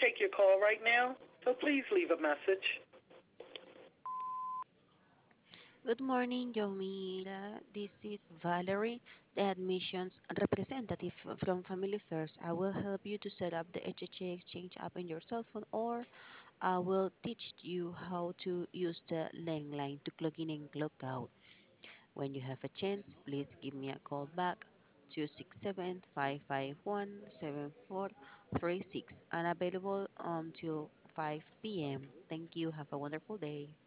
take your call right now, so please leave a message. Good morning, Yomira. This is Valerie, the admissions representative from Family First. I will help you to set up the HHA Exchange app on your cell phone, or I will teach you how to use the landline to log in and log out. When you have a chance, please give me a call back 267-551-7436. I'm available until 5 p.m. Thank you. Have a wonderful day.